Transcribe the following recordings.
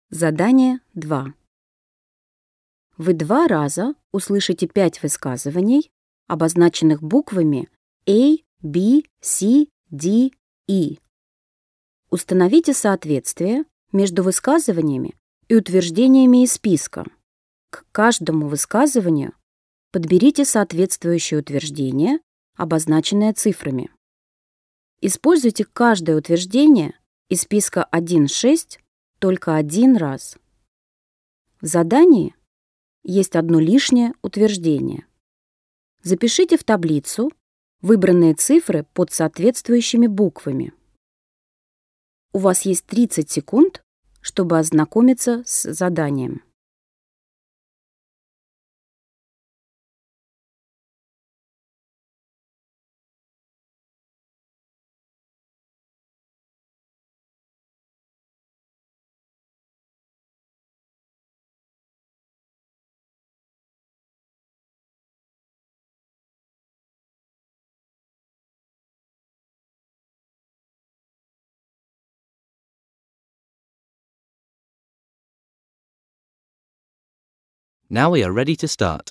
Задание 2. Вы 2 раза услышите 5 высказываний, обозначенных буквами A, B, C, D, E. Установите соответствие между высказываниями и утверждениями из списка. К каждому высказыванию подберите соответствующее утверждение, обозначенное цифрами. Используйте каждое утверждение из списка 1-6 только 1 раз. В задании есть одно лишнее утверждение. Запишите в таблицу выбранные цифры под соответствующими буквами. У вас есть 30 секунд, чтобы ознакомиться с заданием. Now we are ready to start.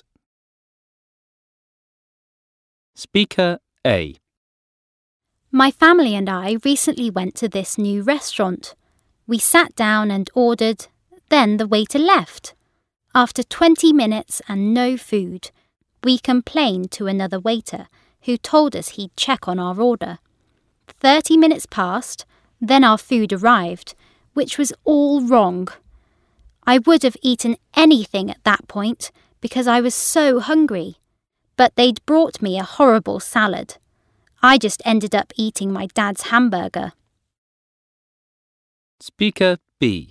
Speaker A. My family and I recently went to this new restaurant. We sat down and ordered, then the waiter left. After 20 minutes and no food, we complained to another waiter who told us he'd check on our order. 30 minutes passed, then our food arrived, which was all wrong. I would have eaten anything at that point because I was so hungry, but they'd brought me a horrible salad. I just ended up eating my dad's hamburger. Speaker B.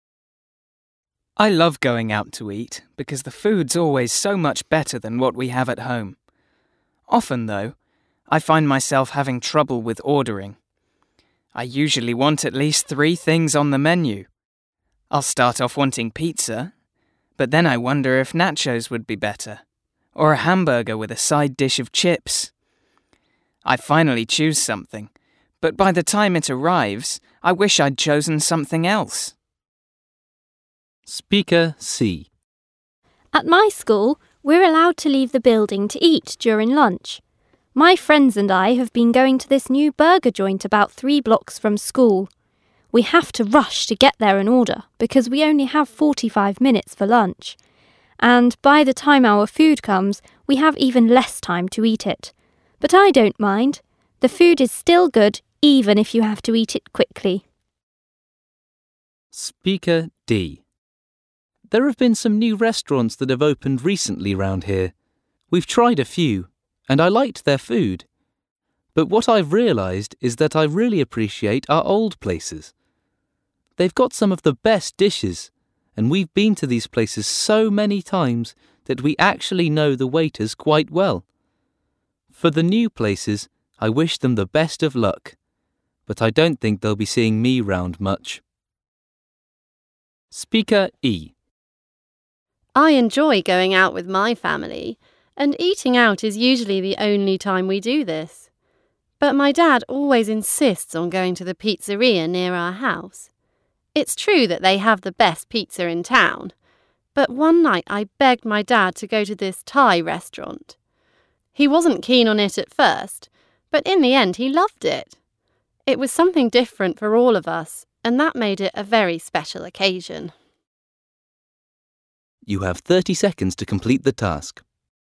I love going out to eat because the food's always so much better than what we have at home. Often, though, I find myself having trouble with ordering. I usually want at least 3 things on the menu. I'll start off wanting pizza, but then I wonder if nachos would be better, or a hamburger with a side dish of chips. I finally choose something, but by the time it arrives, I wish I'd chosen something else. Speaker C. At my school, we're allowed to leave the building to eat during lunch. My friends and I have been going to this new burger joint about 3 blocks from school. We have to rush to get there and order because we only have 45 minutes for lunch. And by the time our food comes, we have even less time to eat it. But I don't mind. The food is still good even if you have to eat it quickly. Speaker D. There have been some new restaurants that have opened recently round here. We've tried a few, and I liked their food. But what I've realised is that I really appreciate our old places. They've got some of the best dishes, and we've been to these places so many times that we actually know the waiters quite well. For the new places, I wish them the best of luck, but I don't think they'll be seeing me round much. Speaker E. I enjoy going out with my family, and eating out is usually the only time we do this. But my dad always insists on going to the pizzeria near our house. It's true that they have the best pizza in town, but one night I begged my dad to go to this Thai restaurant. He wasn't keen on it at first, but in the end he loved it. It was something different for all of us, and that made it a very special occasion. You have 30 seconds to complete the task.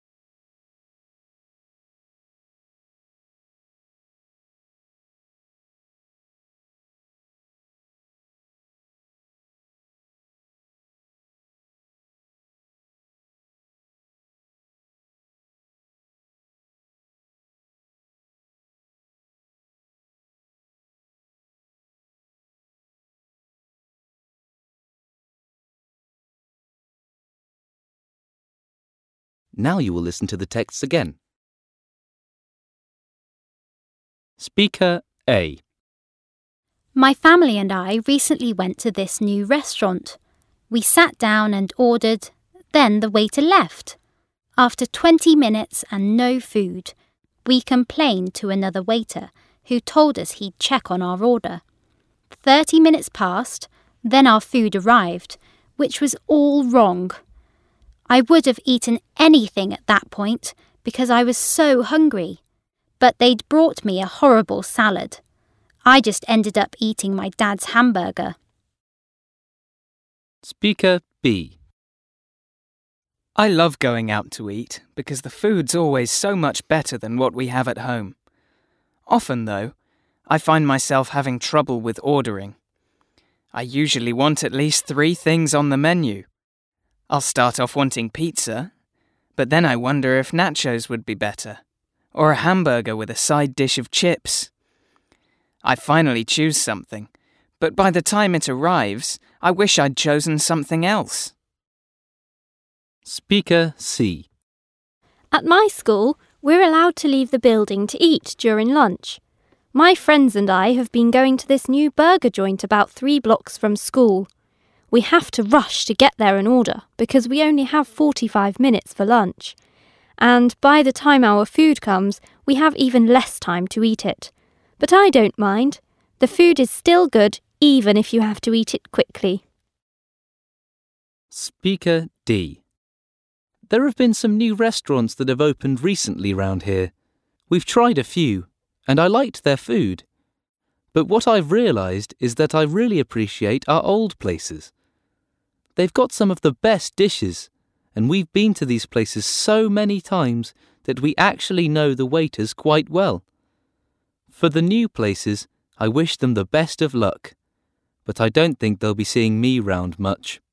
Now you will listen to the texts again. Speaker A. My family and I recently went to this new restaurant. We sat down and ordered, then the waiter left. After 20 minutes and no food, we complained to another waiter who told us he'd check on our order. 30 minutes passed, Then our food arrived, which was all wrong. I would have eaten anything at that point because I was so hungry, but they'd brought me a horrible salad. I just ended up eating my dad's hamburger. Speaker B. I love going out to eat because the food's always so much better than what we have at home. Often, though, I find myself having trouble with ordering. I usually want at least 3 things on the menu. I'll start off wanting pizza, but then I wonder if nachos would be better, or a hamburger with a side dish of chips. I finally choose something, but by the time it arrives, I wish I'd chosen something else. Speaker C. At my school, we're allowed to leave the building to eat during lunch. My friends and I have been going to this new burger joint about 3 blocks from school. We have to rush to get there and order because we only have 45 minutes for lunch. And by the time our food comes, we have even less time to eat it. But I don't mind. The food is still good even if you have to eat it quickly. Speaker D. There have been some new restaurants that have opened recently round here. We've tried a few, and I liked their food. But what I've realised is that I really appreciate our old places. They've got some of the best dishes, and we've been to these places so many times that we actually know the waiters quite well. For the new places, I wish them the best of luck, but I don't think they'll be seeing me round much.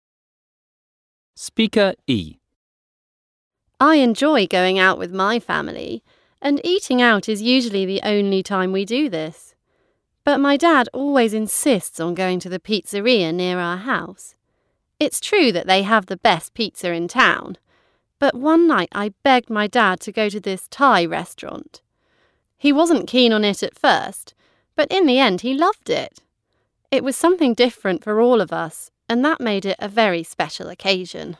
Speaker E. I enjoy going out with my family, and eating out is usually the only time we do this. But my dad always insists on going to the pizzeria near our house. It's true that they have the best pizza in town, but one night I begged my dad to go to this Thai restaurant. He wasn't keen on it at first, but in the end he loved it. It was something different for all of us, and that made it a very special occasion.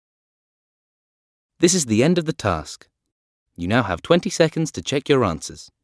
This is the end of the task. You now have 20 seconds to check your answers.